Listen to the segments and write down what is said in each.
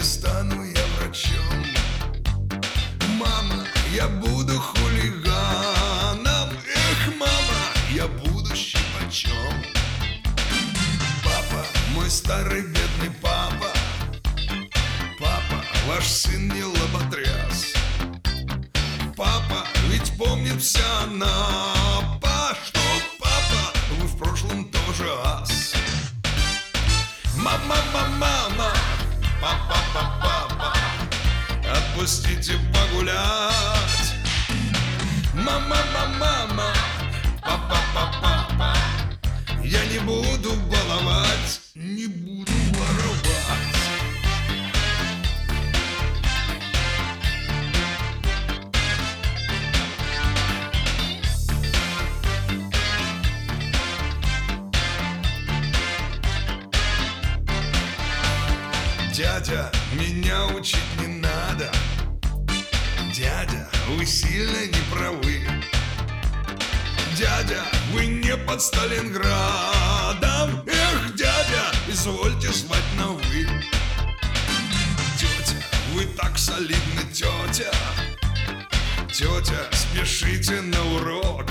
стану я врачом. Мама, я буду хулиганом. Эх, мама, я буду щипачом. Папа, мой старый бедный папа. Папа, ваш сын не лоботряс. Папа, ведь помнит вся Анапа, что, папа, вы в прошлом тоже ас. Мама, мама, мама, папа, папа, папа, отпустите погулять. Мама, мама, мама, папа, папа, папа, я не буду баловать, не буду воровать. Дядя, меня учить не надо. Дядя, вы сильно не правы. Дядя, вы не под Сталинградом. Эх, дядя, извольте звать на вы. Тетя, вы так солидны, тетя. Тетя, спешите на урок.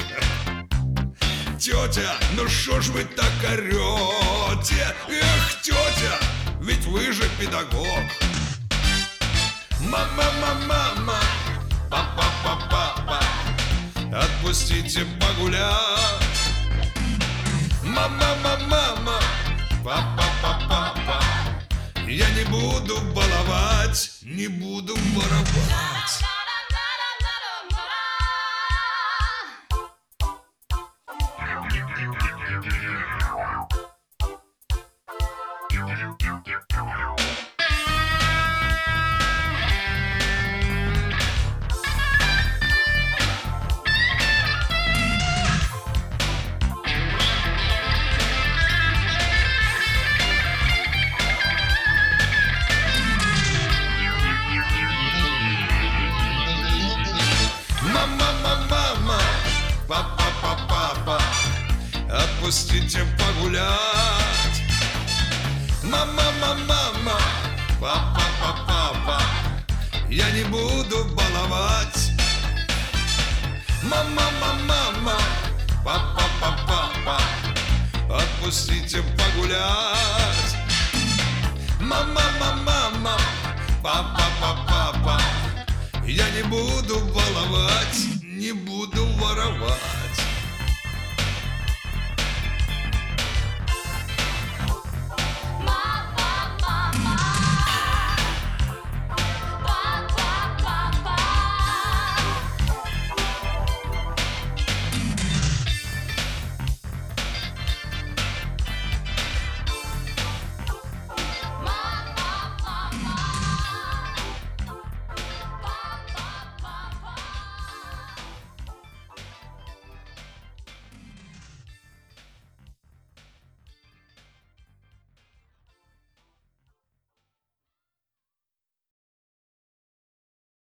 Тетя, ну шо ж вы так орете? Эх, тетя, ведь вы же педагог. Мама, мама, мама, папа, папа, папа, отпустите погулять. Мама, мама, мама, папа, папа, папа, я не буду баловать, не буду воровать. Мама, мама, папа, папа, папа, отпустите погулять. Мама, мама, мама, папа, папа, папа, я не буду баловать. Мама, мама, мама, папа, папа, папа, отпустите погулять. Мама, мама, мама, папа, папа, папа, я не буду баловать, не буду воровать.